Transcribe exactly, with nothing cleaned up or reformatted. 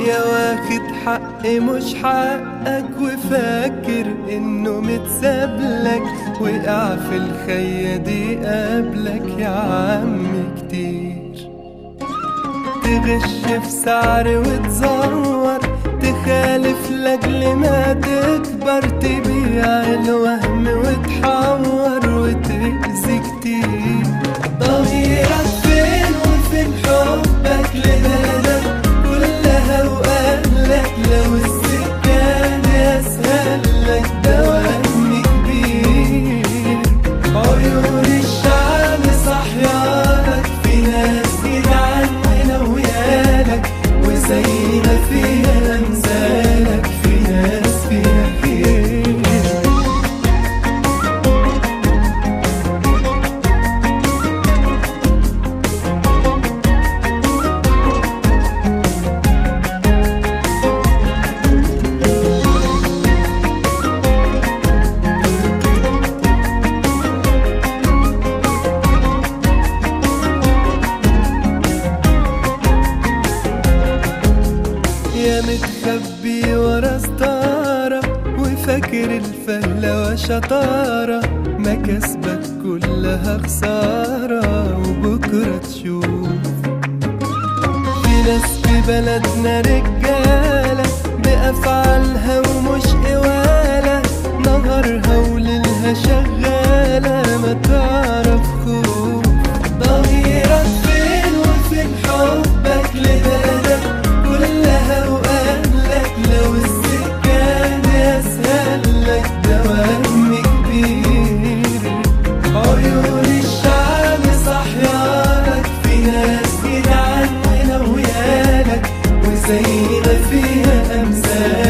يا واخد حق مش حقك وفاكر انه متسابلك، وقع في الخية دي قبلك يا عم كتير. تغش في سعر وتزور، تخالف لاجل ما تكبر، تبيع الوهم وتحور وتأذي كتير. ضميرك فين وفين حبك لبلدك كلها وأهلك؟ لو السكان يسهلك ده وهم كبير. عيون الشعب صحيالك، في ناس جدعان ونويالك، وزي ما فيها أمثالك في ناس فيها خير. يا متخبي ورا ستارة وفاكر الفهلة وشطارة، مكاسبك كلها خسارة وبكرة تشوف. في ناس في بلدنا رجالة بأفعالها ومش قوالة، نهارها وليلها شغالة ما تعرف خوف. ضميرك فين وفين حبك لبلدك كلها وأهلك؟ لو السكان يسهلك ده وهم كبير. عيون الشعب صحيالك، في ناس جدعان ونويالك، وزي ما فيها أمثال